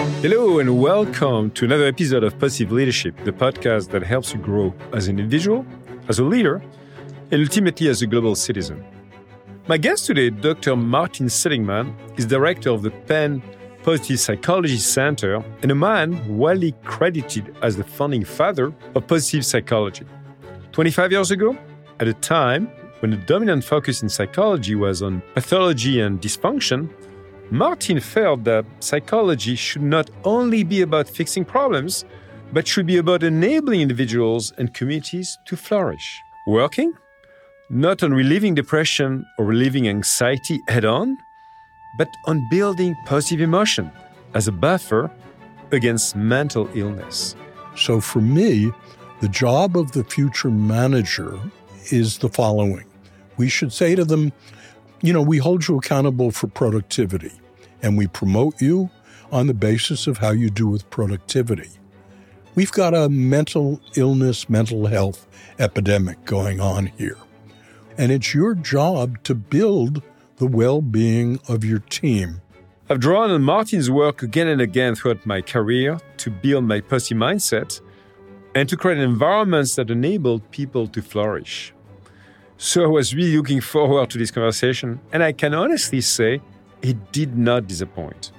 Hello and welcome to another episode of Positive Leadership, the podcast that helps you grow as an individual, as a leader, and ultimately as a global citizen. My guest today, Dr. Martin Seligman, is director of the Penn Positive Psychology Center and a man widely credited as the founding father of positive psychology. 25 years ago, at a time when the dominant focus in psychology was on pathology and dysfunction, Martin felt that psychology should not only be about fixing problems, but should be about enabling individuals and communities to flourish. Working not on relieving depression or relieving anxiety head-on, but on building positive emotion as a buffer against mental illness. So for me, the job of the future manager is the following. We should say to them, we hold you accountable for productivity, and we promote you on the basis of how you do with productivity. We've got a mental illness, mental health epidemic going on here. And it's your job to build the well-being of your team. I've drawn on Martin's work again and again throughout my career to build my positive mindset and to create environments that enable people to flourish. So I was really looking forward to this conversation, and I can honestly say it did not disappoint.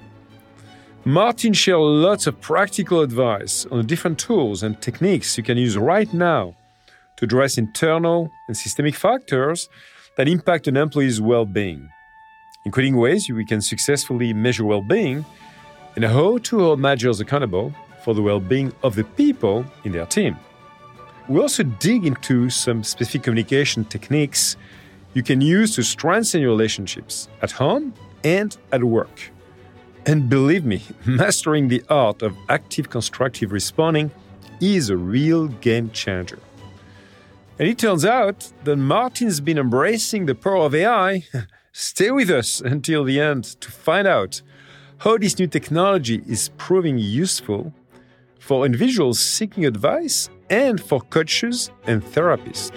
Martin shared lots of practical advice on the different tools and techniques you can use right now to address internal and systemic factors that impact an employee's well-being, including ways we can successfully measure well-being and how to hold managers accountable for the well-being of the people in their team. We also dig into some specific communication techniques you can use to strengthen your relationships at home and at work. And believe me, mastering the art of active constructive responding is a real game changer. And it turns out that Martin's been embracing the power of AI. Stay with us until the end to find out how this new technology is proving useful for individuals seeking advice and for coaches and therapists.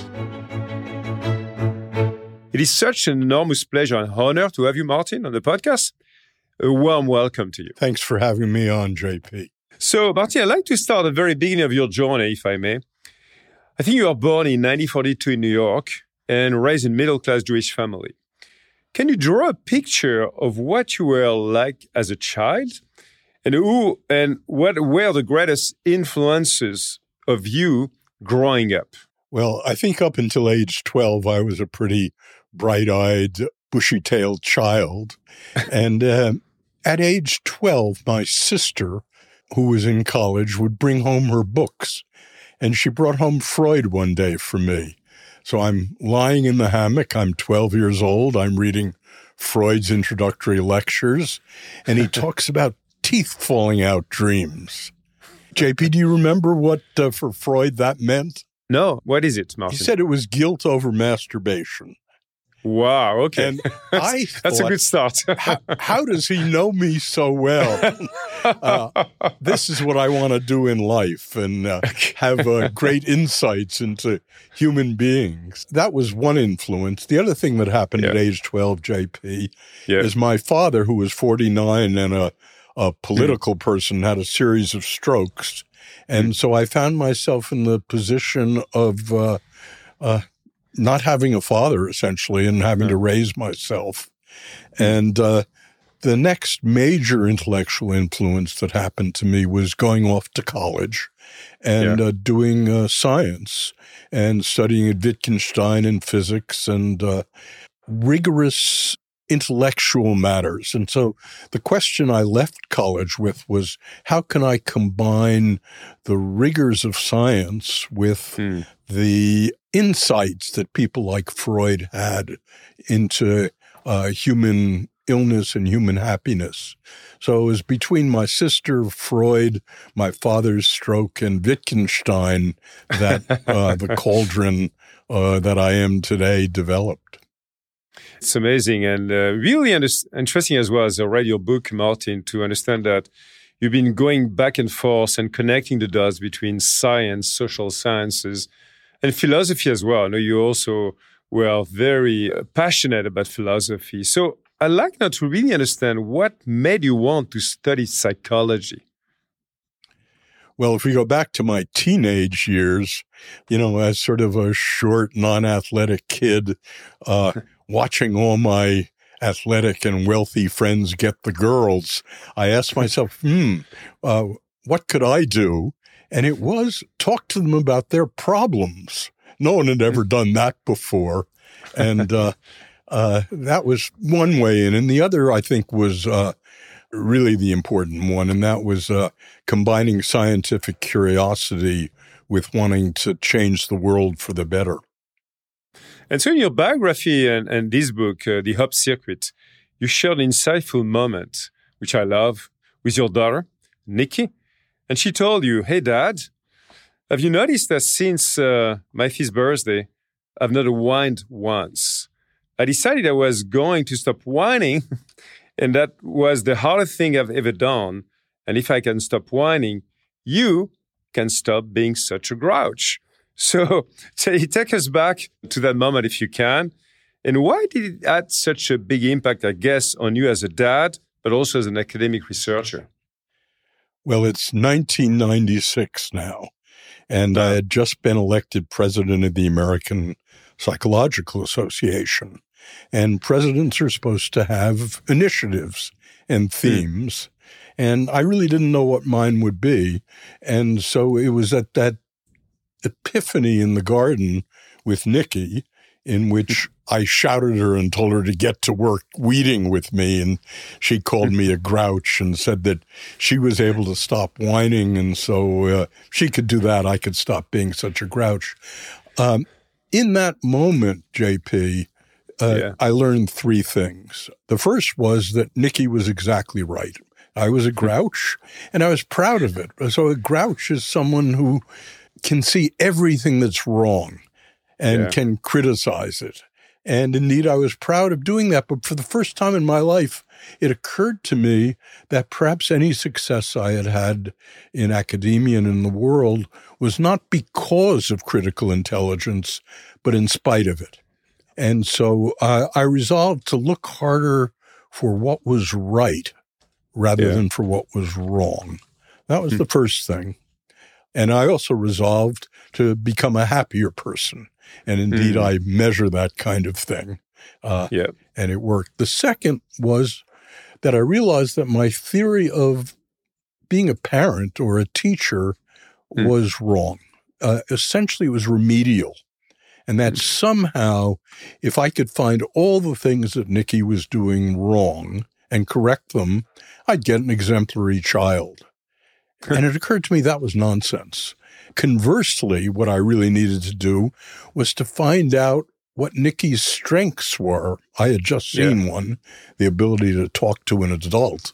It is such an enormous pleasure and honor to have you, Martin, on the podcast. A warm welcome to you. Thanks for having me on, JP. So, Martin, I'd like to start at the very beginning of your journey, if I may. I think you were born in 1942 in New York and raised in a middle-class Jewish family. Can you draw a picture of what you were like as a child and who and what were the greatest influences of you growing up? Well, I think up until age 12, I was a pretty bright-eyed, bushy-tailed child. And at age 12, my sister, who was in college, would bring home her books. And she brought home Freud one day for me. So I'm lying in the hammock. I'm 12 years old. I'm reading Freud's introductory lectures. And he talks about teeth falling out dreams. JP, do you remember what for Freud that meant? No. What is it, Martin? He said it was guilt over masturbation. Wow, okay. And I That's a good start. how does he know me so well? This is what I want to do in life and have great insights into human beings. That was one influence. The other thing that happened at age 12, JP, is my father, who was 49 and a political person, had a series of strokes. And so I found myself in the position of not having a father, essentially, and having to raise myself. And the next major intellectual influence that happened to me was going off to college and doing science and studying at Wittgenstein in physics and rigorous intellectual matters. And so the question I left college with was, how can I combine the rigors of science with the insights that people like Freud had into human illness and human happiness? So it was between my sister, Freud, my father's stroke, and Wittgenstein that the cauldron that I am today developed. It's amazing and really interesting as well as I read your book, Martin, to understand that you've been going back and forth and connecting the dots between science, social sciences, and philosophy as well. I know you also were very passionate about philosophy. So I'd like now to really understand what made you want to study psychology. Well, if we go back to my teenage years, as sort of a short, non-athletic kid, watching all my athletic and wealthy friends get the girls, I asked myself, what could I do? And it was talk to them about their problems. No one had ever done that before. And that was one way in. And the other, I think, was really the important one, and that was combining scientific curiosity with wanting to change the world for the better. And so in your biography and this book, The Hope Circuit, you shared an insightful moment, which I love, with your daughter, Nikki. And she told you, "Hey, Dad, have you noticed that since my 5th birthday, I've not whined once? I decided I was going to stop whining, and that was the hardest thing I've ever done. And if I can stop whining, you can stop being such a grouch." So take us back to that moment if you can. And why did it have such a big impact, I guess, on you as a dad, but also as an academic researcher? Well, it's 1996 now, and I had just been elected president of the American Psychological Association. And presidents are supposed to have initiatives and themes. And I really didn't know what mine would be. And so it was at that epiphany in the garden with Nikki, in which I shouted her and told her to get to work weeding with me. And she called me a grouch and said that she was able to stop whining. And so she could do that. I could stop being such a grouch. In that moment, JP, I learned 3 things. The first was that Nikki was exactly right. I was a grouch, and I was proud of it. So a grouch is someone who can see everything that's wrong and can criticize it. And indeed, I was proud of doing that. But for the first time in my life, it occurred to me that perhaps any success I had had in academia and in the world was not because of critical intelligence, but in spite of it. And so I resolved to look harder for what was right rather than for what was wrong. That was the first thing. And I also resolved to become a happier person. And indeed, I measure that kind of thing. And it worked. The second was that I realized that my theory of being a parent or a teacher was wrong. Essentially, it was remedial. And that somehow, if I could find all the things that Nikki was doing wrong and correct them, I'd get an exemplary child. And it occurred to me that was nonsense. Conversely, what I really needed to do was to find out what Nikki's strengths were. I had just seen one, the ability to talk to an adult,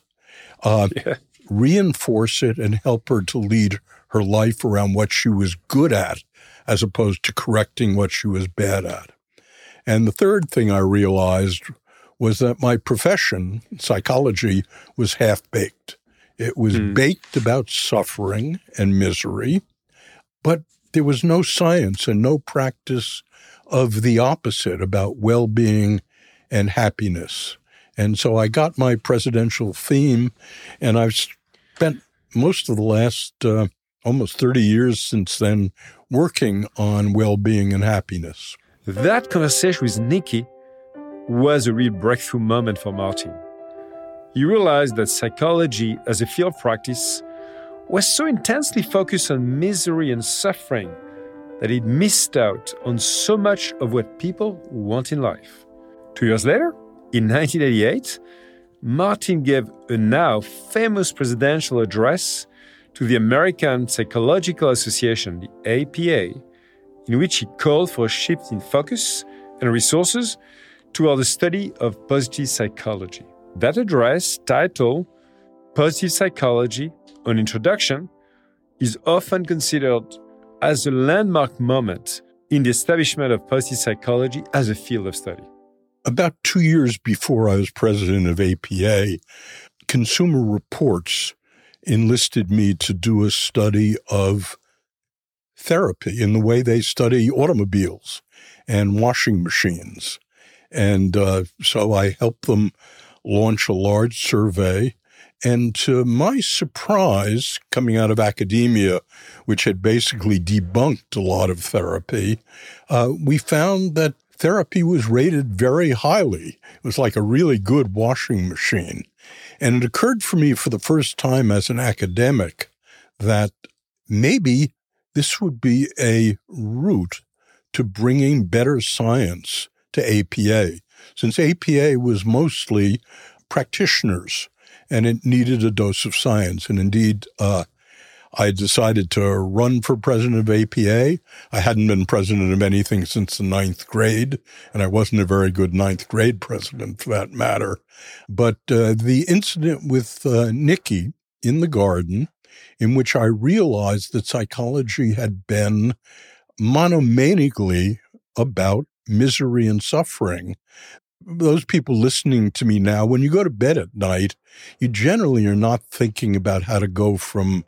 reinforce it and help her to lead her life around what she was good at, as opposed to correcting what she was bad at. And the third thing I realized was that my profession, psychology, was half-baked. It was baked about suffering and misery, but there was no science and no practice of the opposite about well-being and happiness. And so I got my presidential theme, and I've spent most of the last almost 30 years since then working on well-being and happiness. That conversation with Nikki was a real breakthrough moment for Martin. He realized that psychology as a field of practice was so intensely focused on misery and suffering that it missed out on so much of what people want in life. 2 years later, in 1988, Martin gave a now famous presidential address to the American Psychological Association, the APA, in which he called for a shift in focus and resources toward the study of positive psychology. That address, titled Positive Psychology, an Introduction, is often considered as a landmark moment in the establishment of positive psychology as a field of study. About 2 years before I was president of APA, Consumer Reports enlisted me to do a study of therapy in the way they study automobiles and washing machines. And so I helped them launch a large survey. And to my surprise, coming out of academia, which had basically debunked a lot of therapy, we found that therapy was rated very highly. It was like a really good washing machine. And it occurred for me for the first time as an academic that maybe this would be a route to bringing better science to APA, since APA was mostly practitioners and it needed a dose of science. And indeed, I decided to run for president of APA. I hadn't been president of anything since the 9th grade, and I wasn't a very good 9th grade president for that matter. But the incident with Nikki in the garden, in which I realized that psychology had been monomaniacally about misery and suffering. Those people listening to me now, when you go to bed at night, you generally are not thinking about how to go from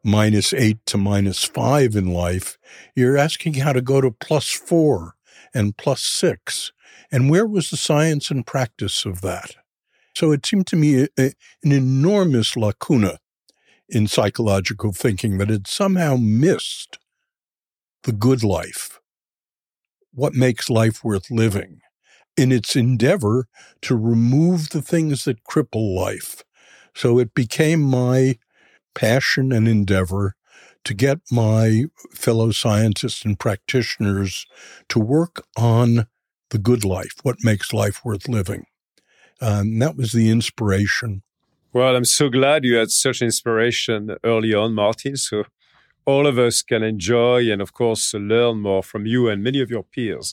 -8 to -5 in life. You're asking how to go to +4 and +6. And where was the science and practice of that? So it seemed to me an enormous lacuna in psychological thinking that had somehow missed the good life, what makes life worth living, in its endeavor to remove the things that cripple life. So it became my passion and endeavor to get my fellow scientists and practitioners to work on the good life, what makes life worth living. That was the inspiration. Well, I'm so glad you had such inspiration early on, Martin, so all of us can enjoy and, of course, learn more from you and many of your peers.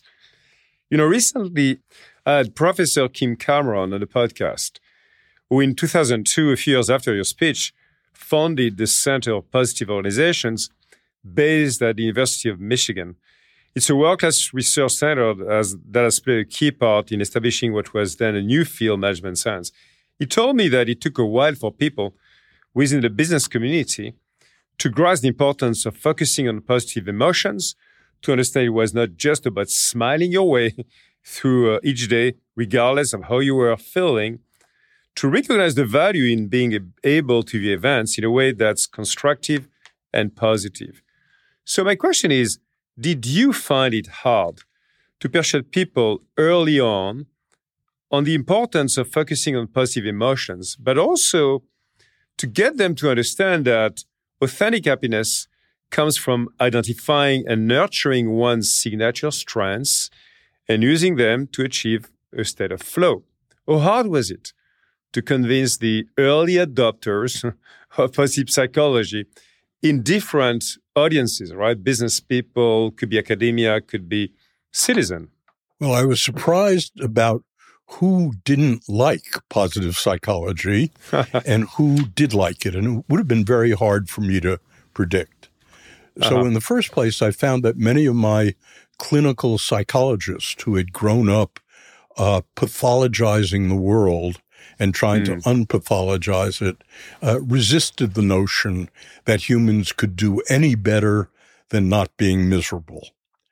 Recently, I had Professor Kim Cameron on the podcast, who in 2002, a few years after your speech, founded the Center of Positive Organizations based at the University of Michigan. It's a world-class research center that has played a key part in establishing what was then a new field, management science. He told me that it took a while for people within the business community to grasp the importance of focusing on positive emotions, to understand it was not just about smiling your way through each day, regardless of how you were feeling, to recognize the value in being able to view events in a way that's constructive and positive. So my question is, did you find it hard to persuade people early on the importance of focusing on positive emotions, but also to get them to understand that authentic happiness comes from identifying and nurturing one's signature strengths and using them to achieve a state of flow? How hard was it to convince the early adopters of positive psychology in different audiences, right? Business people, could be academia, could be citizen. Well, I was surprised about who didn't like positive psychology and who did like it. And it would have been very hard for me to predict. So in the first place, I found that many of my clinical psychologists who had grown up pathologizing the world and trying to unpathologize it, resisted the notion that humans could do any better than not being miserable.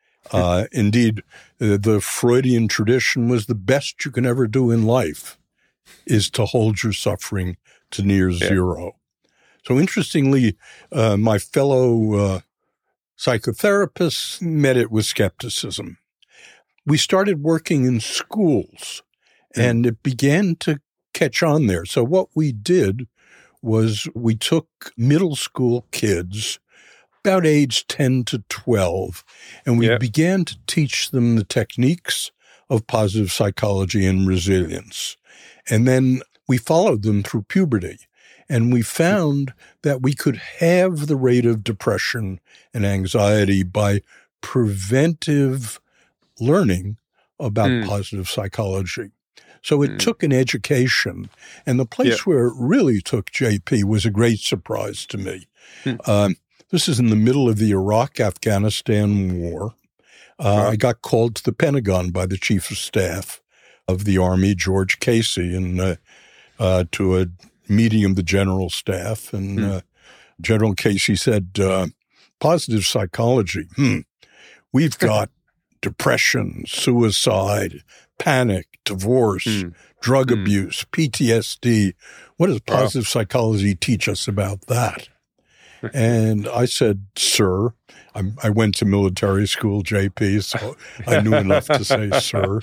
Indeed, the Freudian tradition was the best you can ever do in life is to hold your suffering to near zero. So interestingly, my fellow psychotherapists met it with skepticism. We started working in schools, and it began to catch on there. So what we did was we took middle school kids about age 10 to 12, and we began to teach them the techniques of positive psychology and resilience. And then we followed them through puberty, and we found that we could halve the rate of depression and anxiety by preventive learning about positive psychology. So it took an education, and the place where it really took JP was a great surprise to me. This is in the middle of the Iraq-Afghanistan war. I got called to the Pentagon by the Chief of Staff of the Army, George Casey, and to a meeting of the General Staff. And General Casey said, positive psychology, we've got depression, suicide, panic, divorce, drug abuse, PTSD. What does positive psychology teach us about that? And I said, sir, I went to military school, JP, so I knew enough to say, sir,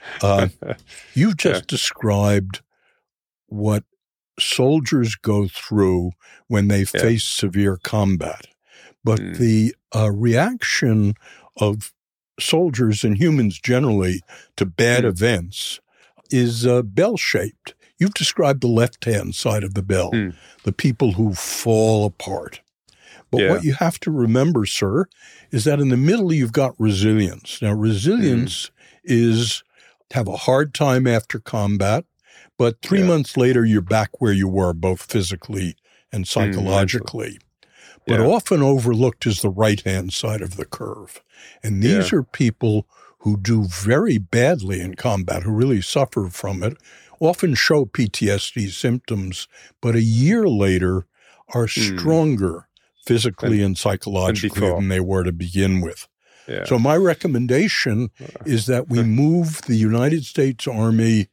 you've just described what soldiers go through when they face severe combat. But the reaction of soldiers and humans generally to bad events is bell-shaped. You've described the left-hand side of the bell, the people who fall apart. But what you have to remember, sir, is that in the middle you've got resilience. Now, resilience is have a hard time after combat, but 3 months later you're back where you were, both physically and psychologically. But often overlooked is the right-hand side of the curve. And these are people who do very badly in combat, who really suffer from it, often show PTSD symptoms, but a year later are stronger physically and psychologically than they were to begin with. Yeah. So my recommendation is that we move the United States Army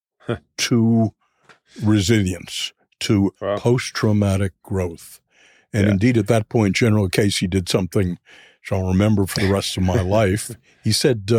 to resilience, to post-traumatic growth. And indeed, at that point, General Casey did something which I'll remember for the rest of my life. He said,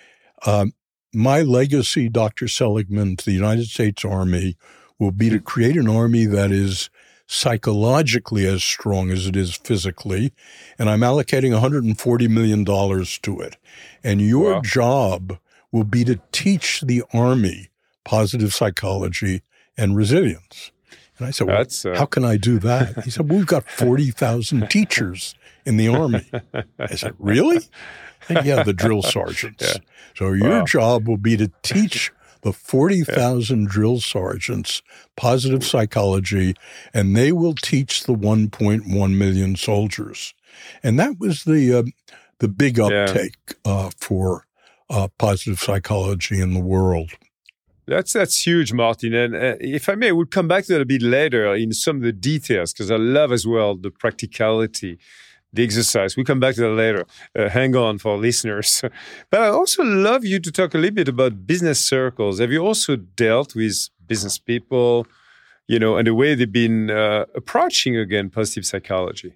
my legacy, Dr. Seligman, to the United States Army will be to create an army that is psychologically as strong as it is physically, and I'm allocating $140 million to it. And your job will be to teach the Army positive psychology and resilience. And I said, well, how can I do that? He said, well, we've got 40,000 teachers in the Army. I said, really? And yeah, the drill sergeants. So your job will be to teach the 40,000 drill sergeants positive psychology, and they will teach the 1.1 million soldiers. And that was the big uptake for positive psychology in the world. That's huge, Martin. And if I may, we'll come back to that a bit later in some of the details, because I love as well the practicality, the exercise. We'll come back to that later. Hang on for listeners. But I also love you to talk a little bit about business circles. Have you also dealt with business people, and the way they've been approaching, again, positive psychology?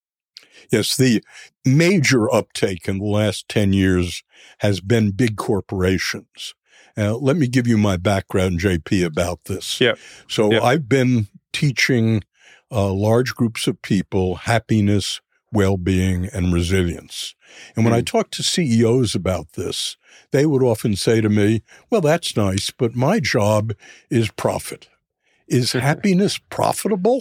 Yes, the major uptake in the last 10 years has been big corporations. Let me give you my background, JP, about this. I've been teaching large groups of people happiness, well-being, and resilience. And when I talk to CEOs about this, they would often say to me, well, that's nice, but my job is profit. Is happiness profitable?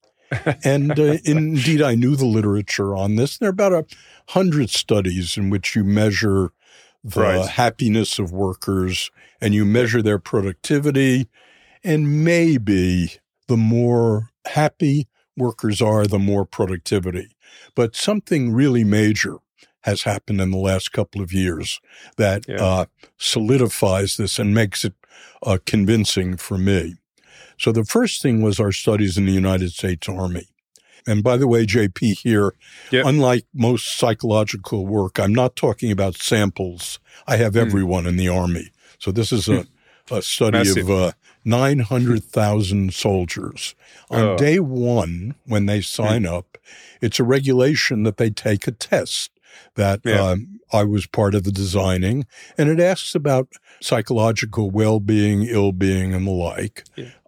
And indeed, I knew the literature on this. There are about 100 studies in which you measure the happiness of workers, and you measure their productivity, and maybe the more happy workers are, the more productivity. But something really major has happened in the last couple of years that solidifies this and makes it convincing for me. So the first thing was our studies in the United States Army. And by the way, JP here, unlike most psychological work, I'm not talking about samples. I have everyone in the Army. So this is a study of 900,000 soldiers. On day one, when they sign up, it's a regulation that they take a test that I was part of the designing, and it asks about psychological well-being, ill-being, and the like.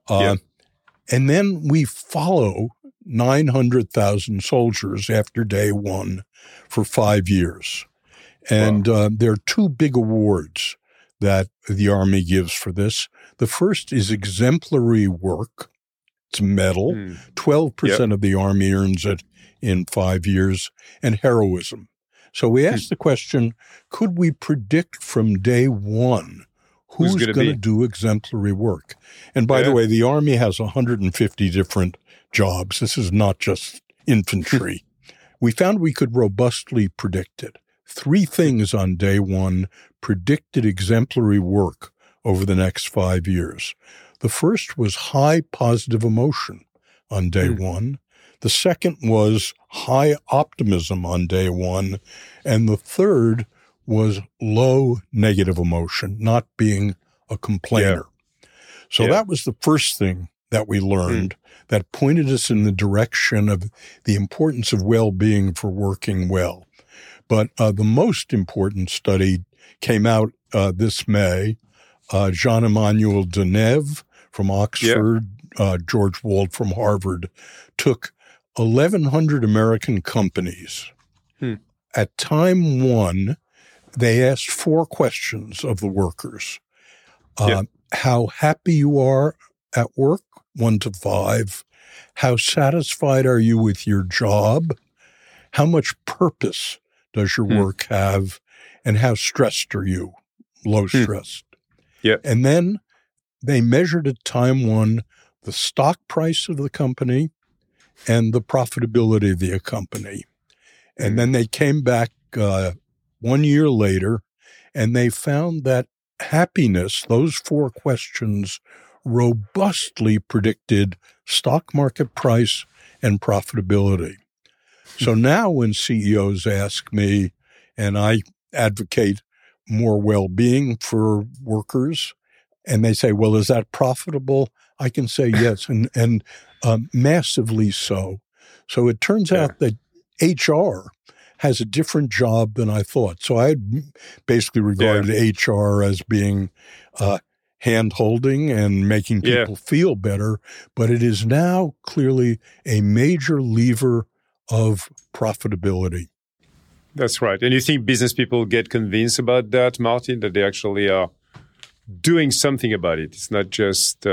And then we follow 900,000 soldiers after day one for 5 years. And there are two big awards that the Army gives for this. The first is exemplary work. It's a medal. 12% of the Army earns it in 5 years. And heroism. So we asked the question, could we predict from day one who's going to do exemplary work? And by the way, the Army has 150 different jobs. This is not just infantry. We found we could robustly predict it. 3 things on day one predicted exemplary work over the next 5 years. The first was high positive emotion on day one. The second was high optimism on day one. And the third was low negative emotion, not being a complainer. So that was the first thing that we learned that pointed us in the direction of the importance of well-being for working well. But the most important study came out this May. Jean-Emmanuel Deneuve from Oxford, George Wald from Harvard, took 1,100 American companies. At time one, they asked 4 questions of the workers. How happy you are at work, 1 to 5. How satisfied are you with your job? How much purpose does your work have? And how stressed are you? Low stressed. And then they measured at time one the stock price of the company and the profitability of the company. And then they came back 1 year later, and they found that happiness, those 4 questions, robustly predicted stock market price and profitability. So now when CEOs ask me, and I advocate more well-being for workers, and they say, well, is that profitable? I can say yes, and massively so. So it turns out that HR has a different job than I thought. So I basically regarded HR as being hand-holding and making people feel better, but it is now clearly a major lever of profitability. That's right. And you think business people get convinced about that, Martin, that they actually are doing something about it? It's not just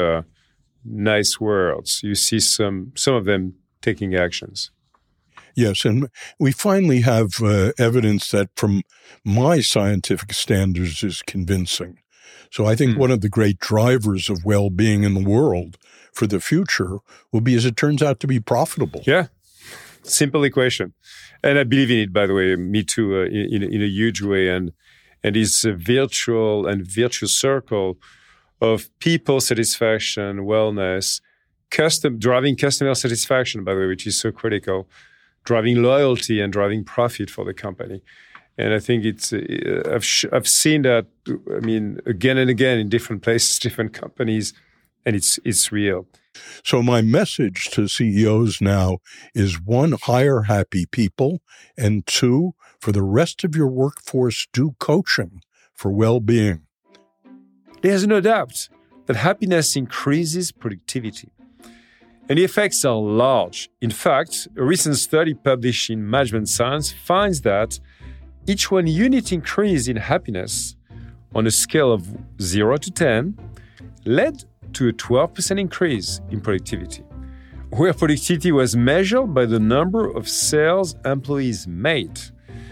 nice words. You see some of them taking actions. Yes, and we finally have evidence that from my scientific standards is convincing. So I think one of the great drivers of well-being in the world for the future will be, as it turns out, to be profitable. Yeah, simple equation. And I believe in it, by the way, me too, in a huge way. And this virtual and virtuous circle of people satisfaction, wellness, driving customer satisfaction, by the way, which is so critical, driving loyalty and driving profit for the company. And I think it's I've seen that, I mean, again and again in different places, different companies, and it's real. So my message to CEOs now is 1, hire happy people, and 2, for the rest of your workforce, do coaching for well-being. There's no doubt that happiness increases productivity. And the effects are large. In fact, a recent study published in Management Science finds that each 1 unit increase in happiness on a scale of 0 to 10 led to a 12% increase in productivity, where productivity was measured by the number of sales employees made.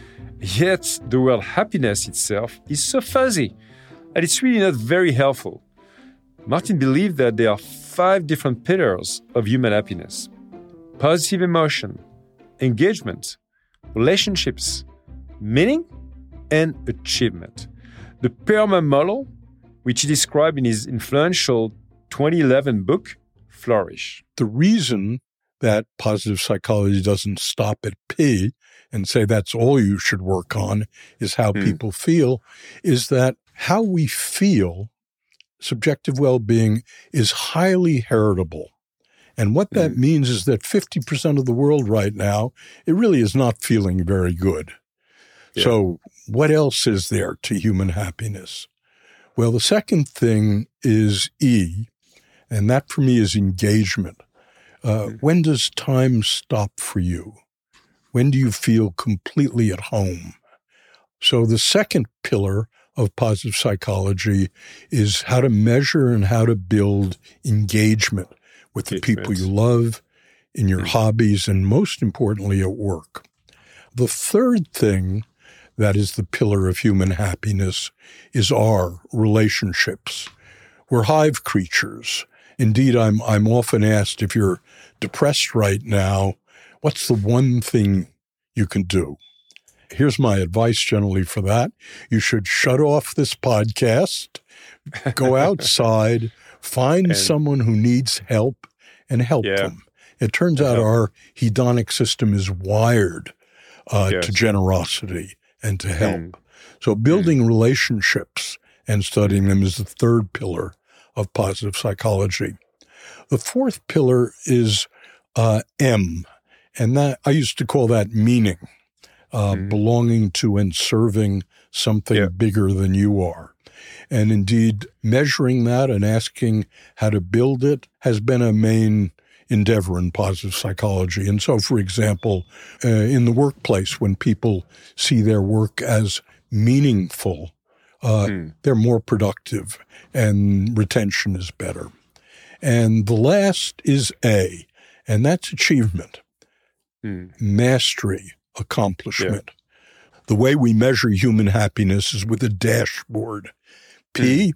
Yet the word happiness itself is so fuzzy, and it's really not very helpful. Martin believed that there are 5 different pillars of human happiness: positive emotion, engagement, relationships, meaning, and achievement. The PERMA model, which he described in his influential 2011 book, Flourish. The reason that positive psychology doesn't stop at P and say that's all you should work on is how people feel, is that how we feel, subjective well-being, is highly heritable. And what that means is that 50% of the world right now, it really is not feeling very good. Yeah. So what else is there to human happiness? Well, the second thing is E, and that for me is engagement. When does time stop for you? When do you feel completely at home? So the second pillar of positive psychology is how to measure and how to build engagement with the people you love, in your hobbies, and most importantly at work. The third thing that is the pillar of human happiness is our relationships. We're hive creatures. Indeed, I'm often asked, if you're depressed right now, what's the one thing you can do? Here's my advice generally for that. You should shut off this podcast, go outside, find someone who needs help, and help them. It turns out our hedonic system is wired to generosity and to help. So building relationships and studying them is the third pillar of positive psychology. The fourth pillar is M, and that I used to call that meaning, belonging to and serving something bigger than you are. And indeed, measuring that and asking how to build it has been a main endeavor in positive psychology. And so, for example, in the workplace, when people see their work as meaningful, they're more productive and retention is better. And the last is A, and that's achievement, mastery, accomplishment. The way we measure human happiness is with a dashboard. P,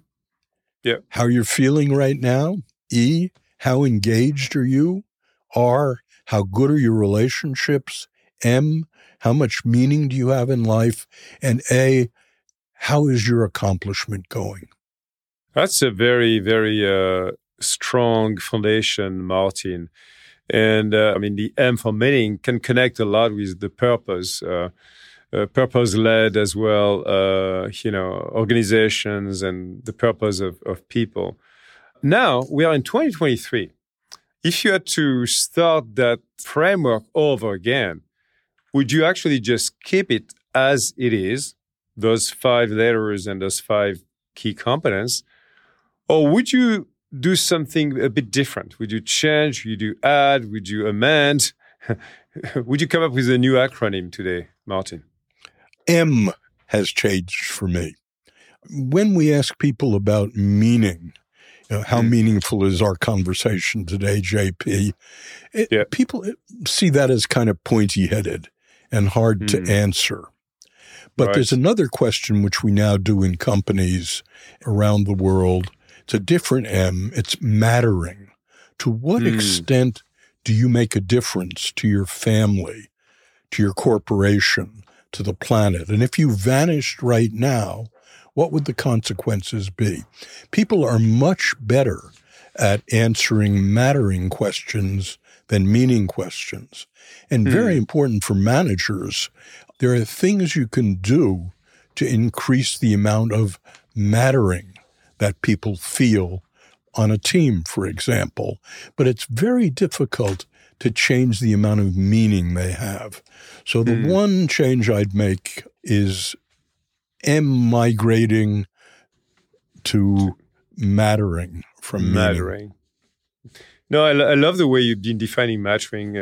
how you're feeling right now. E, how engaged are you? R, how good are your relationships? M, how much meaning do you have in life? And A, how is your accomplishment going? That's a very, very strong foundation, Martin. And the M for meaning can connect a lot with the purpose. Purpose-led as well, organizations and the purpose of people. Now, we are in 2023. If you had to start that framework over again, would you actually just keep it as it is, those 5 letters and those 5 key components, or would you do something a bit different? Would you change? Would you add? Would you amend? Would you come up with a new acronym today, Martin? M has changed for me. When we ask people about meaning, how meaningful is our conversation today, JP? People see that as kind of pointy-headed and hard to answer. But there's another question which we now do in companies around the world. It's a different M. It's mattering. To what extent do you make a difference to your family, to your corporation, to the planet? And if you vanished right now, what would the consequences be? People are much better at answering mattering questions than meaning questions. And very important for managers, there are things you can do to increase the amount of mattering that people feel on a team, for example. But it's very difficult to change the amount of meaning they have. So the one change I'd make is M migrating to mattering from mattering. No, I love the way you've been defining mattering,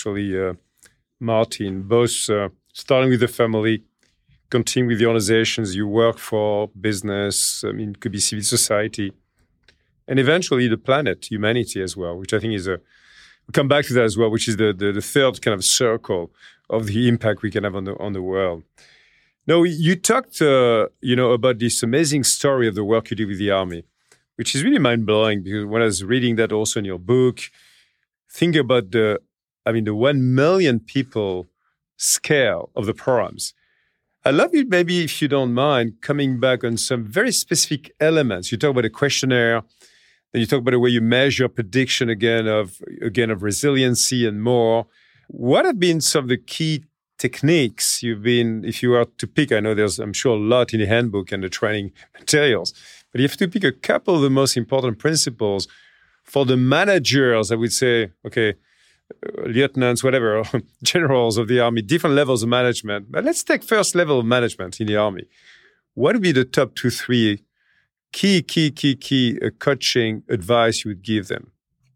Martin, both starting with the family, continuing with the organizations you work for, business, it could be civil society, and eventually the planet, humanity as well, which I think is we'll come back to that as well, which is the third kind of circle of the impact we can have on the world. No, you talked, about this amazing story of the work you did with the Army, which is really mind-blowing because when I was reading that also in your book, think about the 1 million people scale of the programs. I love it, maybe if you don't mind, coming back on some very specific elements. You talk about a questionnaire, then you talk about the way you measure prediction again of resiliency and more. What have been some of the key techniques you've been, if you were to pick, I know there's, I'm sure, a lot in the handbook and the training materials, but you have to pick a couple of the most important principles for the managers, I would say, lieutenants, whatever, generals of the Army, different levels of management. But let's take first level of management in the Army. What would be the top 2, 3 key coaching advice you would give them?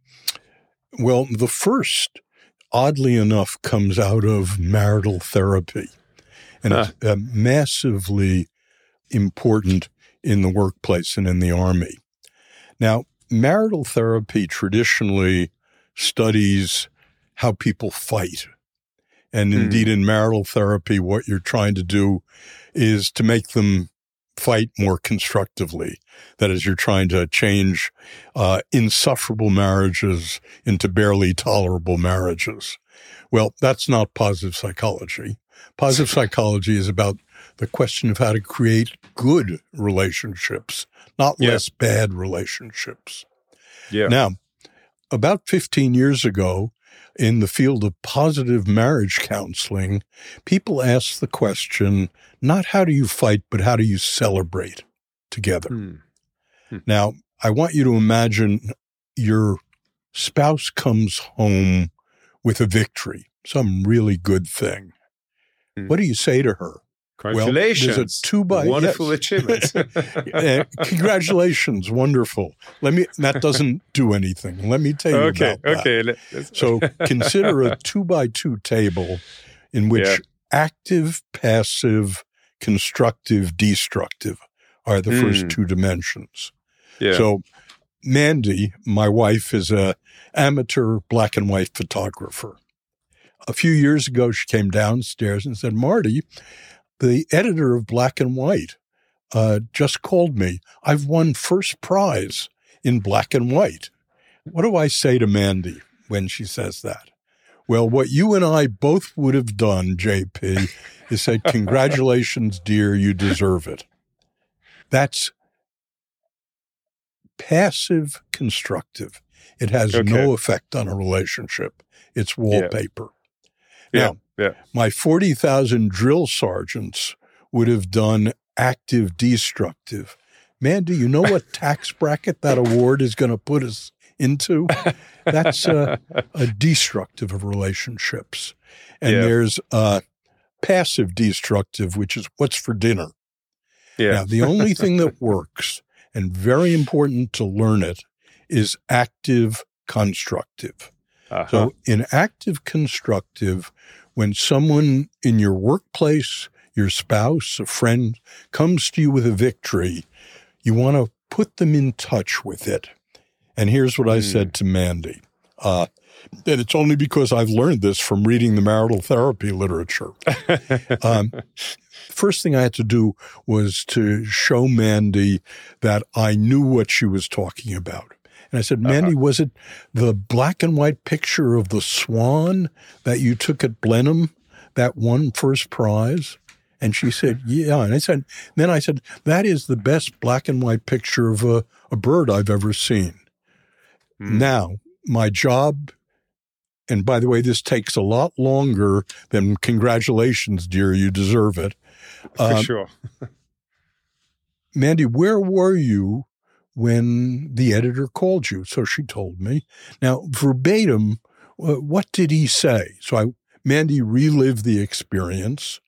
Well, the first, oddly enough, comes out of marital therapy. And it's massively important in the workplace and in the Army. Now, marital therapy traditionally studies how people fight. And indeed, in marital therapy, what you're trying to do is to make them fight more constructively. That is, you're trying to change insufferable marriages into barely tolerable marriages. Well, that's not positive psychology. Positive psychology is about the question of how to create good relationships, not less bad relationships. Yeah. Now, about 15 years ago, in the field of positive marriage counseling, people ask the question, not how do you fight, but how do you celebrate together? Now, I want you to imagine your spouse comes home with a victory, some really good thing. What do you say to her? Congratulations. Well, there's a wonderful achievement. Congratulations. Wonderful. That doesn't do anything. Let me tell you about that. So consider a 2x2 table in which active, passive, constructive, destructive are the first two dimensions. So Mandy, my wife, is an amateur black and white photographer. A few years ago, she came downstairs and said, Marty, the editor of Black and White just called me. I've won first prize in Black and White. What do I say to Mandy when she says that? Well, what you and I both would have done, JP, is say, congratulations, dear, you deserve it. That's passive constructive. It has no effect on a relationship. It's wallpaper. Now, my 40,000 drill sergeants would have done active destructive. Man, do you know what tax bracket that award is going to put us into? That's a destructive of relationships. And there's passive destructive, which is what's for dinner. Now, the only thing that works, and very important to learn it, is active constructive. So in active constructive, when someone in your workplace, your spouse, a friend, comes to you with a victory, you want to put them in touch with it. And here's what I said to Mandy. And it's only because I've learned this from reading the marital therapy literature. First thing I had to do was to show Mandy that I knew what she was talking about. And I said, Mandy, was it the black and white picture of the swan that you took at Blenheim that won first prize? And she said, yeah. And then I said, that is the best black and white picture of a bird I've ever seen. Now, my job, and by the way, this takes a lot longer than congratulations, dear, you deserve it. For sure. Mandy, where were you when the editor called you? So she told me. Now, verbatim, what did he say? So Mandy relived the experience.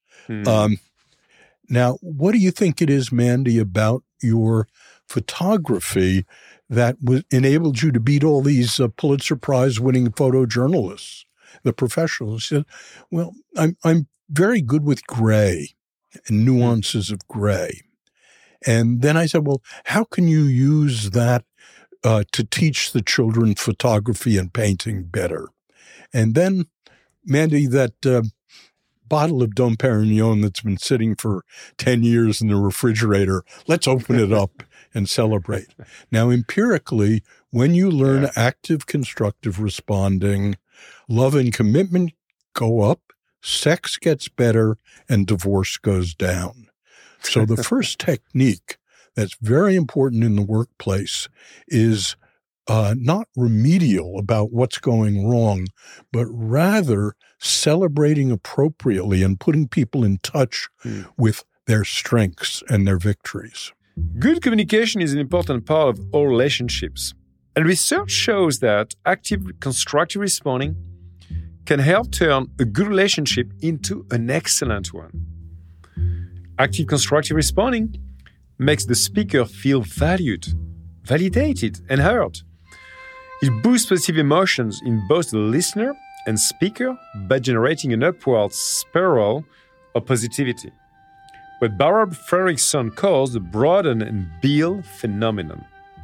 Now, what do you think it is, Mandy, about your photography that enabled you to beat all these Pulitzer Prize-winning photojournalists, the professionals? She said, well, I'm very good with gray and nuances of gray. And then I said, well, how can you use that to teach the children photography and painting better? And then, Mandy, that bottle of Dom Perignon that's been sitting for 10 years in the refrigerator, let's open it up and celebrate. Now, empirically, when you learn active, constructive responding, love and commitment go up, sex gets better, and divorce goes down. So the first technique that's very important in the workplace is not remedial about what's going wrong, but rather celebrating appropriately and putting people in touch with their strengths and their victories. Good communication is an important part of all relationships. And research shows that active, constructive responding can help turn a good relationship into an excellent one. Active constructive responding makes the speaker feel valued, validated, and heard. It boosts positive emotions in both the listener and speaker by generating an upward spiral of positivity, what Barbara Fredrickson calls the broaden and build phenomenon.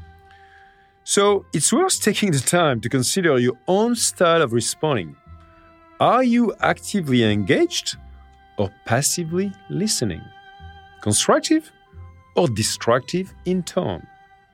So it's worth taking the time to consider your own style of responding. Are you actively engaged or passively listening? Constructive or destructive in tone?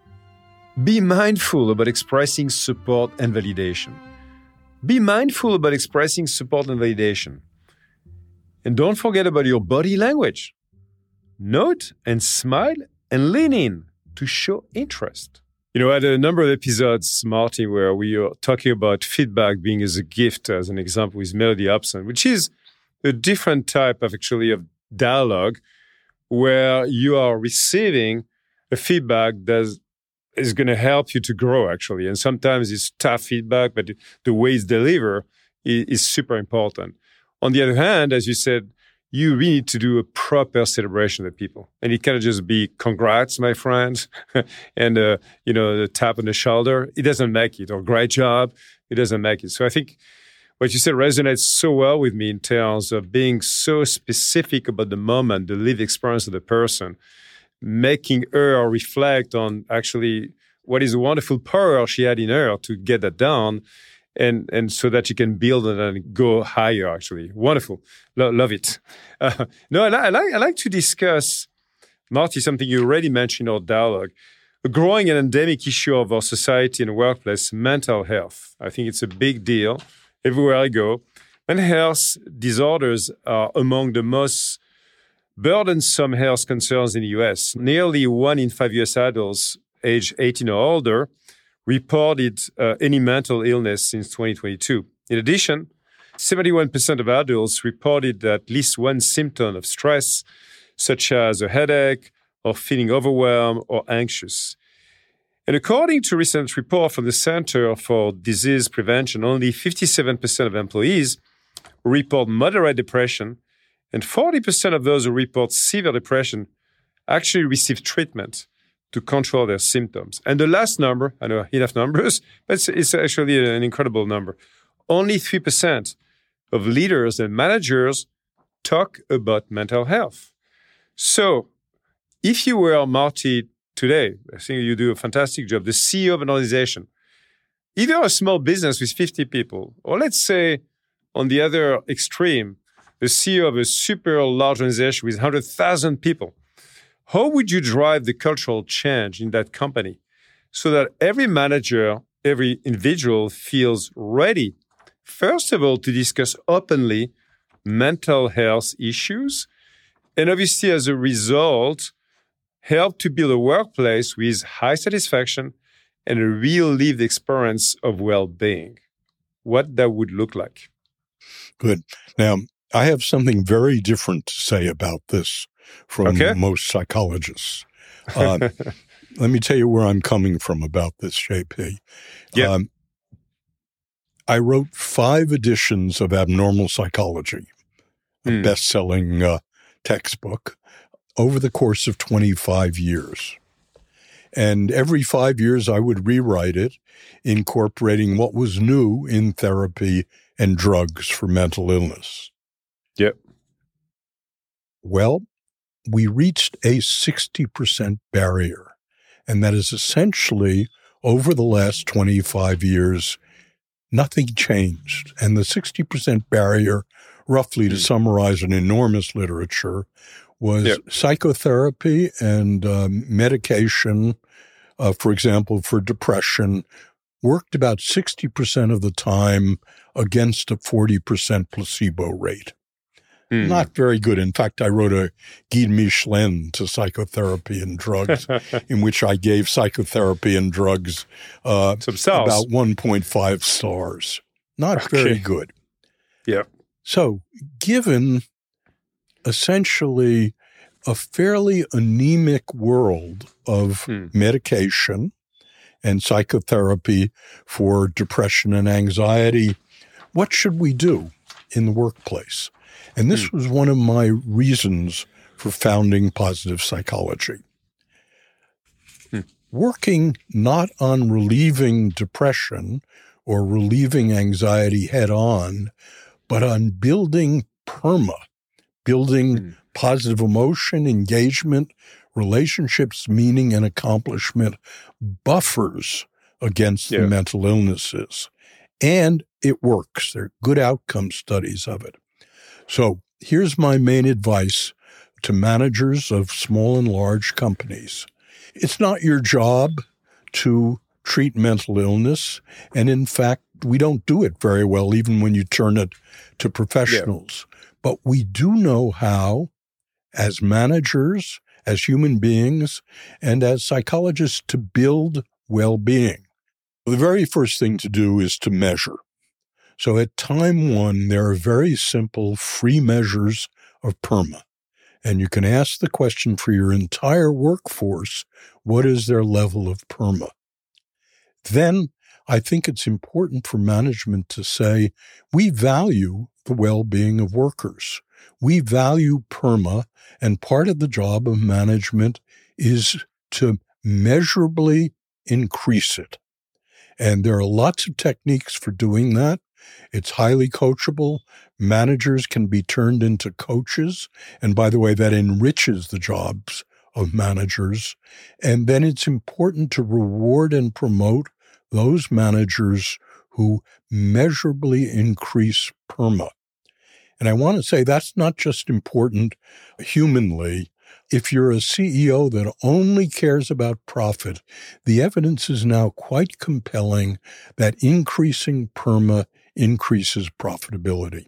Be mindful about expressing support and validation. Be mindful about expressing support and validation. And don't forget about your body language. Note and smile and lean in to show interest. I had a number of episodes, Martin, where we are talking about feedback being as a gift, as an example, with Melody Upson, which is a different type of dialogue where you are receiving a feedback that is going to help you to grow, actually. And sometimes it's tough feedback, but the way it's delivered is super important. On the other hand, as you said, you really need to do a proper celebration with people. And it can't just be, congrats, my friend, and, the tap on the shoulder. It doesn't make it. Or great job. It doesn't make it. So I think what you said resonates so well with me in terms of being so specific about the moment, the lived experience of the person, making her reflect on actually what is a wonderful power she had in her to get that done. And so that you can build it and go higher, actually. Wonderful. Love it. I like to discuss, Marty, something you already mentioned in our dialogue, a growing and endemic issue of our society and workplace, mental health. I think it's a big deal. Everywhere I go, mental health disorders are among the most burdensome health concerns in the U.S. Nearly 1 in 5 U.S. adults aged 18 or older reported any mental illness since 2022. In addition, 71% of adults reported at least one symptom of stress, such as a headache or feeling overwhelmed or anxious. And according to a recent report from the Center for Disease Prevention, only 57% of employees report moderate depression, and 40% of those who report severe depression actually receive treatment to control their symptoms. And the last number, I know enough numbers, but it's actually an incredible number. Only 3% of leaders and managers talk about mental health. So if you were, Marty, today, I think you do a fantastic job, the CEO of an organization, either a small business with 50 people, or let's say on the other extreme, the CEO of a super large organization with 100,000 people, how would you drive the cultural change in that company so that every manager, every individual feels ready, first of all, to discuss openly mental health issues, and obviously, as a result, help to build a workplace with high satisfaction and a real lived experience of well-being? What that would look like? Good. Now, I have something very different to say about this from most psychologists. Let me tell you where I'm coming from about this, JP. Yeah. I wrote 5 editions of Abnormal Psychology, a best-selling textbook, over the course of 25 years. And every 5 years, I would rewrite it, incorporating what was new in therapy and drugs for mental illness. Yep. Well, we reached a 60% barrier, and that is essentially, over the last 25 years, nothing changed. And the 60% barrier, roughly to summarize an enormous literature, was psychotherapy and medication, for example, for depression, worked about 60% of the time against a 40% placebo rate. Not very good. In fact, I wrote a Guide Michelin to psychotherapy and drugs, in which I gave psychotherapy and drugs about 1.5 stars. Not very good. Yeah. So given essentially a fairly anemic world of medication and psychotherapy for depression and anxiety, what should we do in the workplace? And this was one of my reasons for founding Positive Psychology. Working not on relieving depression or relieving anxiety head on, but on building building positive emotion, engagement, relationships, meaning, and accomplishment, buffers against the mental illnesses. And it works. There are good outcome studies of it. So here's my main advice to managers of small and large companies. It's not your job to treat mental illness. And in fact, we don't do it very well, even when you turn it to professionals. But we do know how, as managers, as human beings, and as psychologists, to build well-being. The very first thing to do is to measure. So at time one, there are very simple free measures of PERMA. And you can ask the question for your entire workforce, what is their level of PERMA? Then I think it's important for management to say, we value the well-being of workers. We value PERMA, and part of the job of management is to measurably increase it. And there are lots of techniques for doing that. It's highly coachable. Managers can be turned into coaches. And by the way, that enriches the jobs of managers. And then it's important to reward and promote those managers who measurably increase PERMA. And I want to say that's not just important humanly. If you're a CEO that only cares about profit, the evidence is now quite compelling that increasing PERMA increases profitability.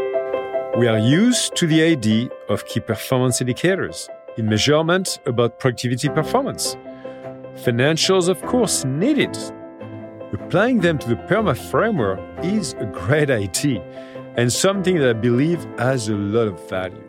We are used to the idea of key performance indicators in measurement about productivity performance. Financials, of course, need it. Applying them to the PERMA framework is a great idea and something that I believe has a lot of value.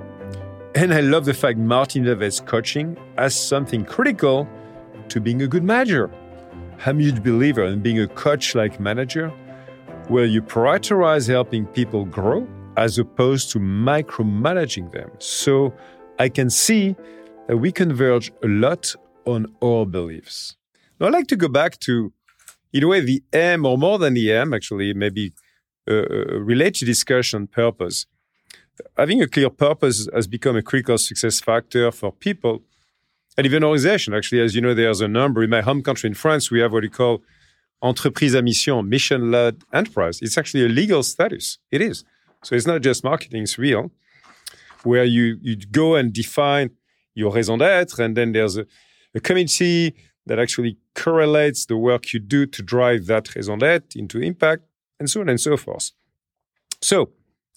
And I love the fact Martin Levet's coaching as something critical to being a good manager. I'm a huge believer in being a coach-like manager where you prioritize helping people grow as opposed to micromanaging them. So I can see that we converge a lot on our beliefs. Now, I'd like to go back to, in a way, the M, or more than the M, actually, maybe a related discussion on purpose. Having a clear purpose has become a critical success factor for people and even organizations. Actually, as you know, there's a number. In my home country in France, we have what we call entreprise à mission, mission-led enterprise. It's actually a legal status. It is. So it's not just marketing, it's real, where you go and define your raison d'être, and then there's a committee that actually correlates the work you do to drive that raison d'être into impact, and so on and so forth. So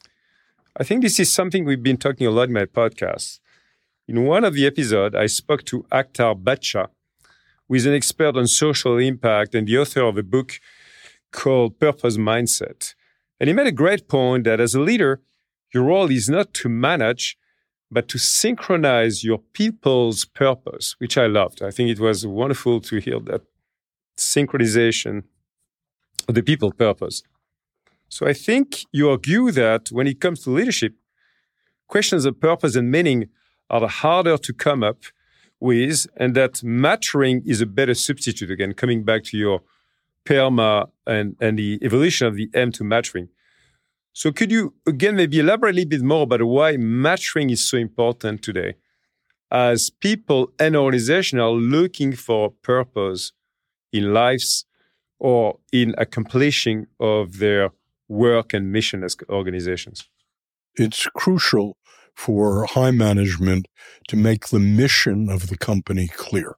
I think this is something we've been talking a lot in my podcast. In one of the episodes, I spoke to Akhtar Bacha, who is an expert on social impact and the author of a book called Purpose Mindset. And he made a great point that as a leader, your role is not to manage, but to synchronize your people's purpose, which I loved. I think it was wonderful to hear that synchronization of the people's purpose. So I think you argue that when it comes to leadership, questions of purpose and meaning are the harder to come up with, and that mattering is a better substitute. Again, coming back to your PERMA and the evolution of the M to mattering. So could you, again, maybe elaborate a little bit more about why mattering is so important today as people and organizations are looking for purpose in lives or in accomplishing of their work and mission as organizations? It's crucial for high management to make the mission of the company clear.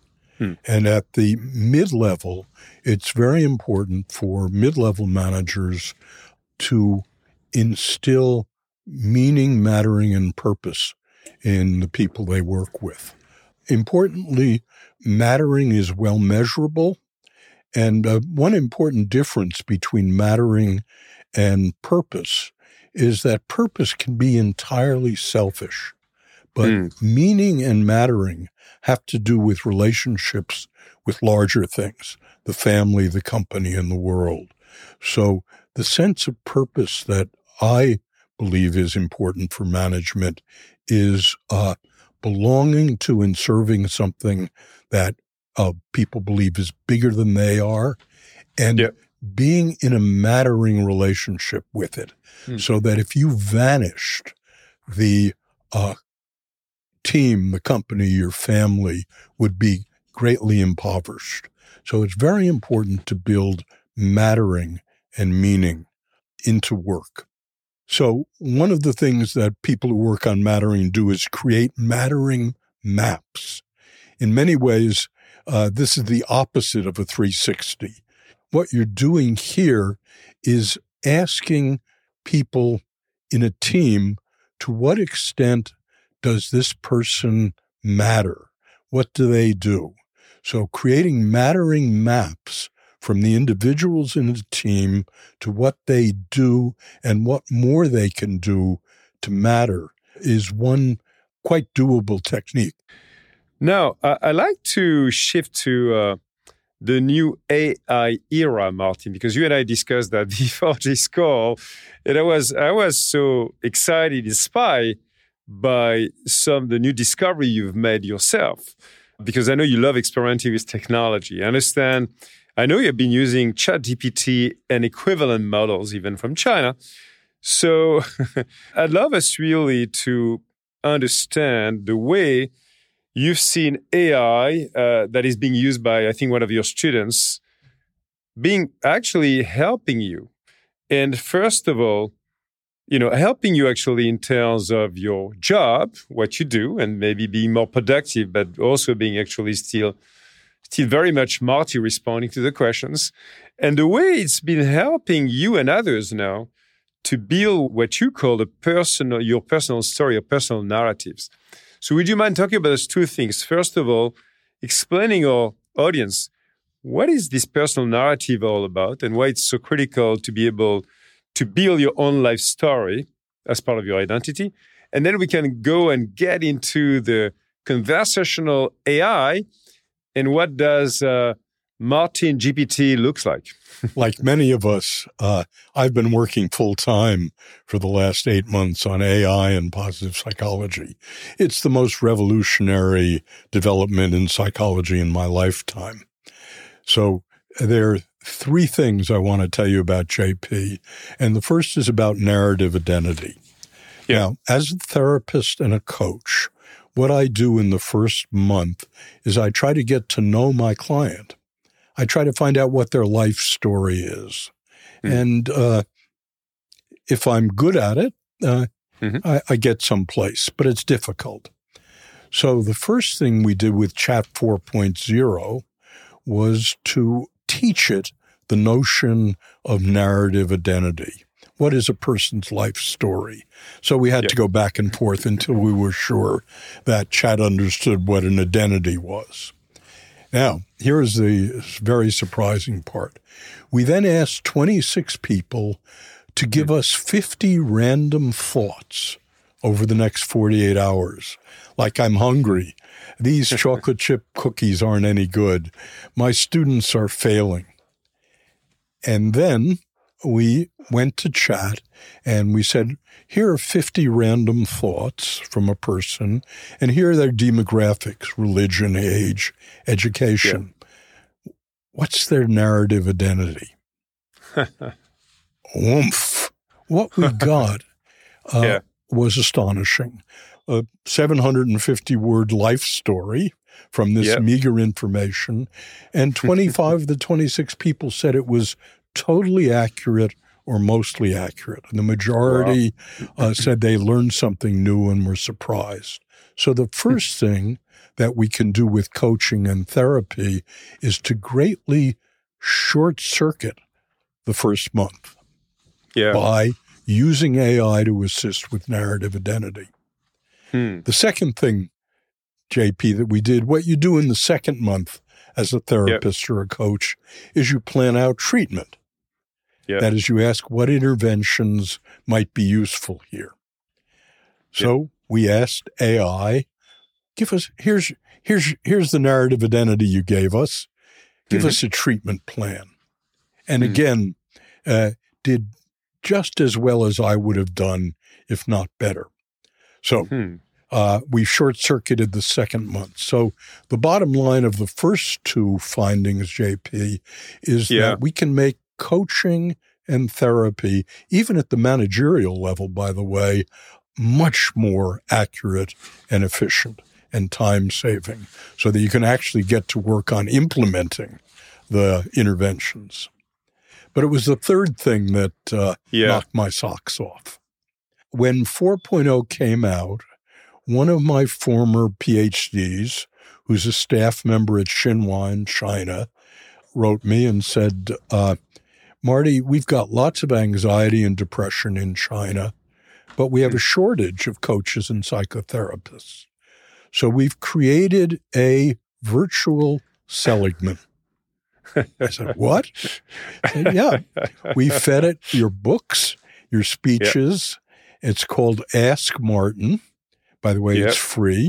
And at the mid-level, it's very important for mid-level managers to instill meaning, mattering, and purpose in the people they work with. Importantly, mattering is well measurable. And one important difference between mattering and purpose is that purpose can be entirely selfish, but meaning and mattering have to do with relationships with larger things, the family, the company, and the world. So the sense of purpose that I believe is important for management is belonging to and serving something that people believe is bigger than they are, and being in a mattering relationship with it, so that if you vanished, the team, the company, your family would be greatly impoverished. So it's very important to build mattering and meaning into work. So one of the things that people who work on mattering do is create mattering maps. In many ways, this is the opposite of a 360. What you're doing here is asking people in a team, to what extent does this person matter? What do they do? So creating mattering maps from the individuals in the team to what they do and what more they can do to matter is one quite doable technique. Now, I like to shift to the new AI era, Martin, because you and I discussed that before this call, and I was so excited, inspired by the new discovery you've made yourself, because I know you love experimenting with technology. I know you've been using ChatGPT and equivalent models, even from China. So I'd love us really to understand the way you've seen AI that is being used by, I think, one of your students, being actually helping you. And first of all, helping you actually in terms of your job, what you do, and maybe being more productive, but also being actually still very much responding to the questions. And the way it's been helping you and others now to build what you call your personal story or personal narratives. So would you mind talking about those two things? First of all, explaining our audience, what is this personal narrative all about and why it's so critical to be able to build your own life story as part of your identity. And then we can go and get into the conversational AI and what does Martin GPT looks like. Like many of us, I've been working full-time for the last 8 months on AI and positive psychology. It's the most revolutionary development in psychology in my lifetime. So there are 3 things I want to tell you about JP, and the first is about narrative identity. Yeah. Now, as a therapist and a coach, what I do in the first month is I try to get to know my client. I try to find out what their life story is. And if I'm good at it, I get someplace, but it's difficult. So the first thing we did with Chat 4.0 was to teach it the notion of narrative identity. What is a person's life story? So we had to go back and forth until we were sure that Chat understood what an identity was. Now, here is the very surprising part. We then asked 26 people to give us 50 random thoughts over the next 48 hours. Like, I'm hungry. These chocolate chip cookies aren't any good. My students are failing. And then we went to Chat and we said, here are 50 random thoughts from a person, and here are their demographics, religion, age, education. Yeah. What's their narrative identity? Oomph. What we got was astonishing. A 750-word life story from this meager information, and 25 of the 26 people said it was totally accurate or mostly accurate. And the majority said they learned something new and were surprised. So the first thing that we can do with coaching and therapy is to greatly short-circuit the first month by using AI to assist with narrative identity. The second thing, JP, that we did, what you do in the second month as a therapist or a coach, is you plan out treatment. That is, you ask what interventions might be useful here. So we asked AI, give us, here's the narrative identity you gave us. Give us a treatment plan. And again, did just as well as I would have done, if not better. So we short-circuited the second month. So the bottom line of the first 2 findings, JP, is that we can make coaching and therapy, even at the managerial level, by the way, much more accurate and efficient and time-saving, so that you can actually get to work on implementing the interventions. But it was the third thing that knocked my socks off. When 4.0 came out, one of my former PhDs, who's a staff member at Xinhua in China, wrote me and said, Marty, we've got lots of anxiety and depression in China, but we have a shortage of coaches and psychotherapists. So we've created a virtual Seligman. I said, what? I said, yeah, we fed it your books, your speeches. Yep. It's called Ask Martin. By the way, it's free.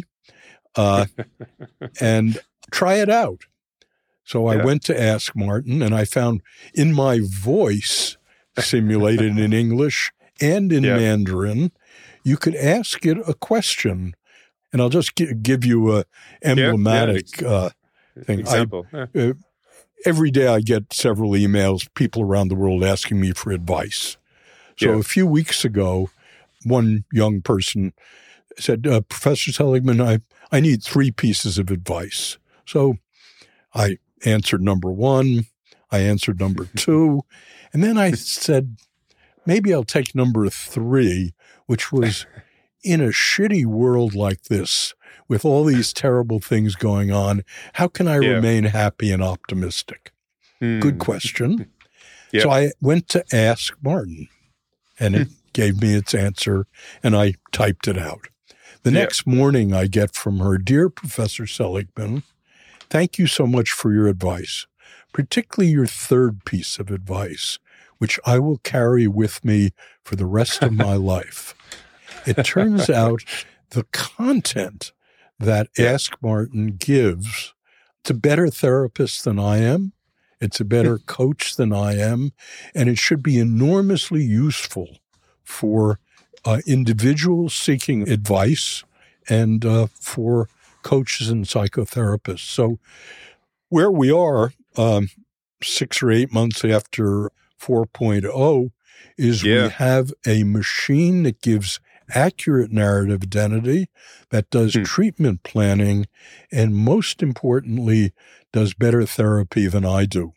And try it out. So I went to Ask Martin, and I found in my voice, simulated in English and in Mandarin, you could ask it a question. And I'll just give you a emblematic thing. Example. Every day I get several emails, people around the world asking me for advice. So a few weeks ago, one young person said, Professor Seligman, I need 3 pieces of advice. So I answered number 1, I answered number 2, and then I said, maybe I'll take number 3, which was, in a shitty world like this, with all these terrible things going on, how can I remain happy and optimistic? Good question. So I went to Ask Martin, and it gave me its answer, and I typed it out. The next morning I get from her, Dear Professor Seligman, thank you so much for your advice, particularly your 3rd piece of advice, which I will carry with me for the rest of my life. It turns out the content that Ask Martin gives, it's a better therapist than I am. It's a better coach than I am. And it should be enormously useful for individuals seeking advice and for coaches and psychotherapists. So where we are 6 or 8 months after 4.0 is we have a machine that gives accurate narrative identity, that does treatment planning, and most importantly, does better therapy than I do.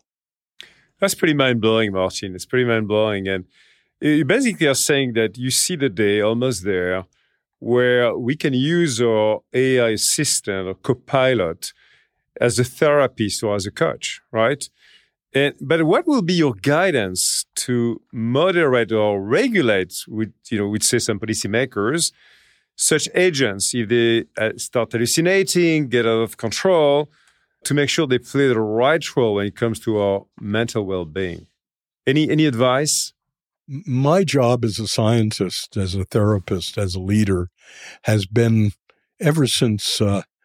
That's pretty mind-blowing, Martin. It's pretty mind-blowing. And you basically are saying that you see the day almost there where we can use our AI assistant or copilot as a therapist or as a coach, right? But what will be your guidance to moderate or regulate, with say some policymakers, such agents if they start hallucinating, get out of control, to make sure they play the right role when it comes to our mental well-being? Any advice? My job as a scientist, as a therapist, as a leader, has been, ever since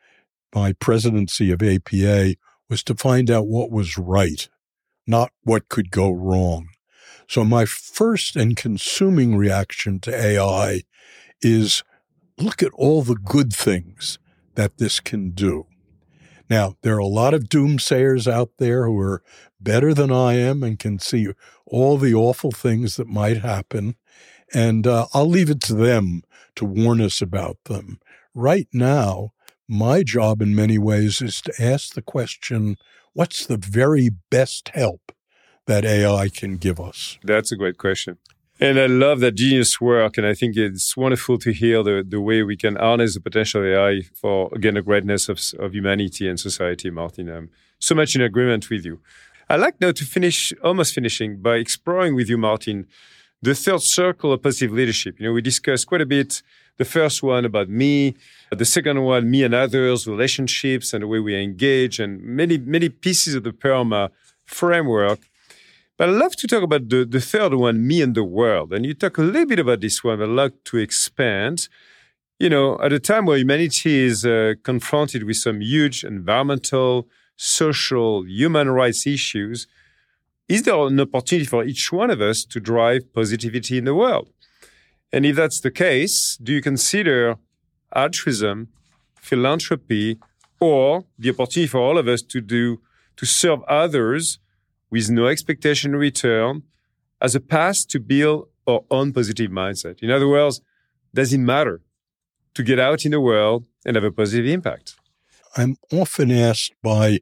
my presidency of APA, was to find out what was right, not what could go wrong. So my first and consuming reaction to AI is, look at all the good things that this can do. Now, there are a lot of doomsayers out there who are better than I am and can see all the awful things that might happen, and I'll leave it to them to warn us about them. Right now, my job in many ways is to ask the question, what's the very best help that AI can give us? That's a great question. And I love that genius work, and I think it's wonderful to hear the way we can harness the potential of AI for, again, the greatness of humanity and society, Martin. I'm so much in agreement with you. I'd like now to finish, almost finishing, by exploring with you, Martin, the 3rd circle of positive leadership. We discussed quite a bit, the first one about me, the second one, me and others, relationships, and the way we engage, and many pieces of the PERMA framework. But I'd love to talk about the 3rd one, me and the world. And you talk a little bit about this one, but I'd like to expand. At a time where humanity is confronted with some huge environmental, social, human rights issues, is there an opportunity for each one of us to drive positivity in the world? And if that's the case, do you consider altruism, philanthropy, or the opportunity for all of us to serve others with no expectation in return as a path to build our own positive mindset? In other words, does it matter to get out in the world and have a positive impact? I'm often asked by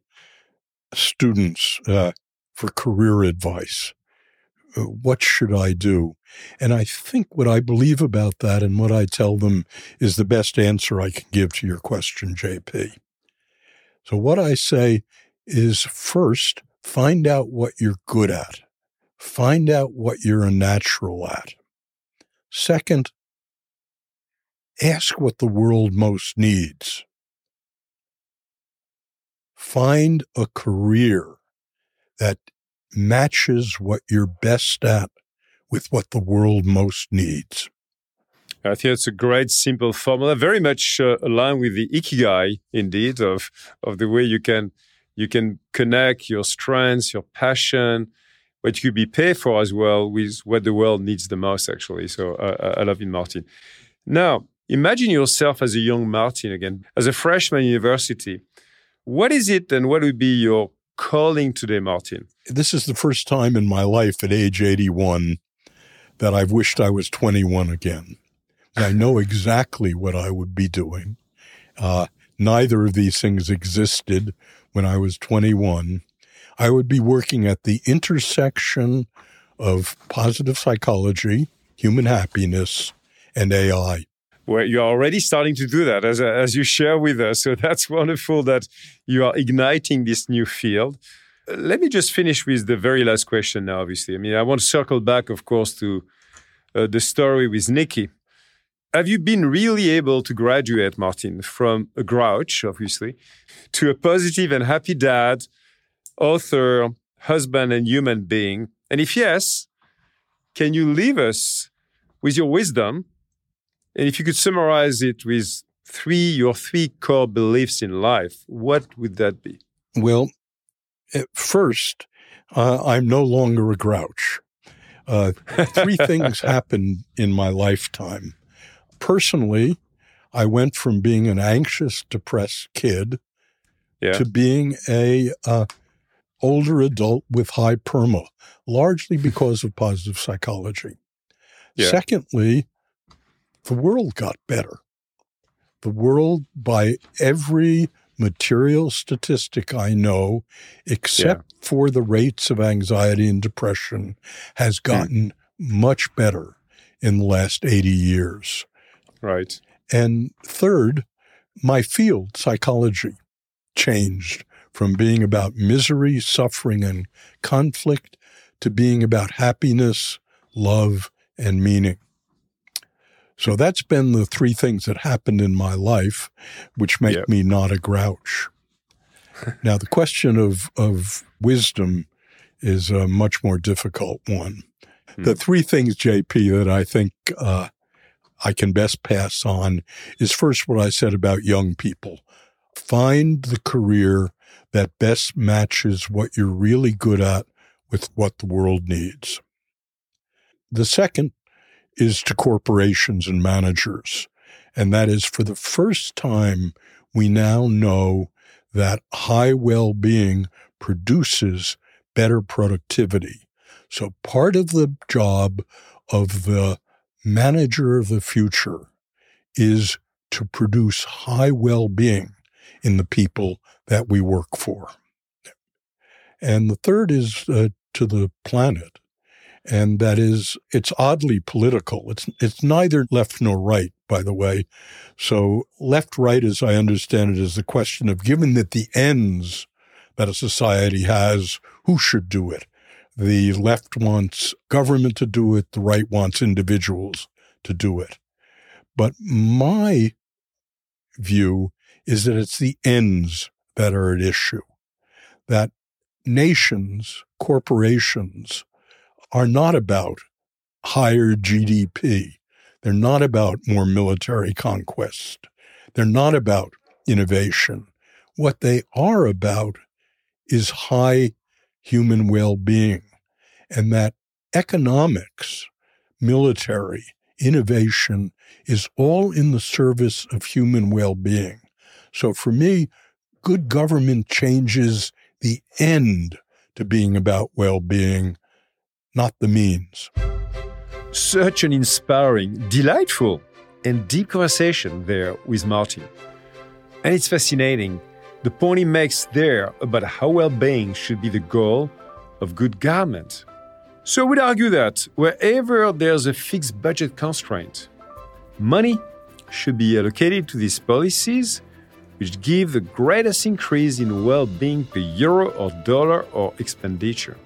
students for career advice, what should I do? And I think what I believe about that and what I tell them is the best answer I can give to your question, JP. So what I say is, first, find out what you're good at. Find out what you're a natural at. Second, ask what the world most needs. find a career that matches what you're best at with what the world most needs. I think it's a great, simple formula, very much aligned with the ikigai, indeed, of the way you can connect your strengths, your passion, what you could be paid for as well with what the world needs the most, actually. So I love it, Martin. Now, imagine yourself as a young Martin again, as a freshman in university. What is it and what would be your calling today, Martin? This is the first time in my life at age 81 that I've wished I was 21 again. I know exactly what I would be doing. Neither of these things existed when I was 21. I would be working at the intersection of positive psychology, human happiness, and AI. Well, you're already starting to do that as you share with us. So that's wonderful that you are igniting this new field. Let me just finish with the very last question now, obviously. I mean, I want to circle back, of course, to the story with Nikki. Have you been really able to graduate, Martin, from a grouch, obviously, to a positive and happy dad, author, husband, and human being? And if yes, can you leave us with your wisdom? And if you could summarize it with your three core beliefs in life, what would that be? Well, at first, I'm no longer a grouch. Three things happened in my lifetime. Personally, I went from being an anxious, depressed kid to being a older adult with high PERMA, largely because of positive psychology. Yeah. Secondly, the world got better. The world, by every material statistic I know, except for the rates of anxiety and depression, has gotten much better in the last 80 years. Right. And third, my field, psychology, changed from being about misery, suffering, and conflict to being about happiness, love, and meaning. So that's been the three things that happened in my life, which make me not a grouch. Now, the question of wisdom is a much more difficult one. The three things, JP, that I think I can best pass on is first what I said about young people. Find the career that best matches what you're really good at with what the world needs. The second is to corporations and managers. And that is, for the first time, we now know that high well-being produces better productivity. So part of the job of the manager of the future is to produce high well-being in the people that we work for. And the third is to the planet. And that is, it's oddly political. It's neither left nor right, by the way. So left-right, as I understand it, is the question of, given that the ends that a society has, who should do it? The left wants government to do it. The right wants individuals to do it. But my view is that it's the ends that are at issue, that nations, corporations, are not about higher GDP. They're not about more military conquest. They're not about innovation. What they are about is high human well-being, and that economics, military, innovation is all in the service of human well-being. So for me, good government changes the end to being about well-being, not the means. Such an inspiring, delightful, and deep conversation there with Martin. And it's fascinating, the point he makes there about how well-being should be the goal of good government. So I would argue that wherever there's a fixed budget constraint, money should be allocated to these policies which give the greatest increase in well-being per euro or dollar or expenditure.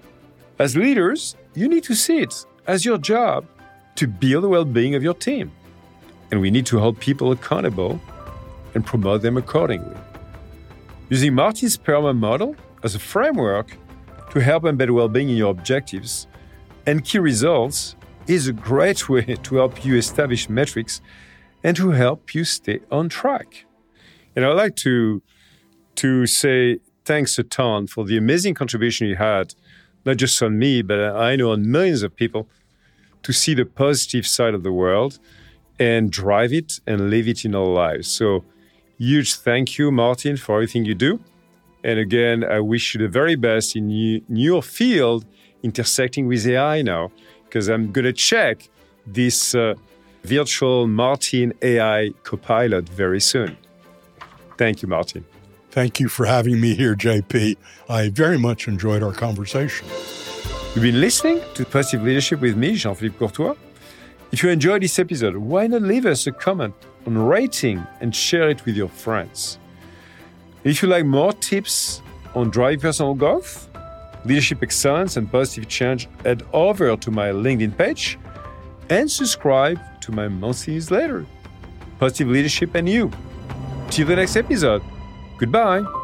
As leaders, you need to see it as your job to build the well-being of your team. And we need to hold people accountable and promote them accordingly. Using Martin's PERMA model as a framework to help embed well-being in your objectives and key results is a great way to help you establish metrics and to help you stay on track. And I'd like to say thanks a ton for the amazing contribution you had, not just on me, but I know on millions of people, to see the positive side of the world and drive it and live it in our lives. So huge thank you, Martin, for everything you do. And again, I wish you the very best in your field intersecting with AI now, because I'm going to check this virtual Martin AI Copilot very soon. Thank you, Martin. Thank you for having me here, JP. I very much enjoyed our conversation. You've been listening to Positive Leadership with me, Jean-Philippe Courtois. If you enjoyed this episode, why not leave us a comment on rating and share it with your friends? If you like more tips on driving personal growth, leadership excellence, and positive change, head over to my LinkedIn page and subscribe to my monthly newsletter, Positive Leadership and You. Till the next episode. Goodbye.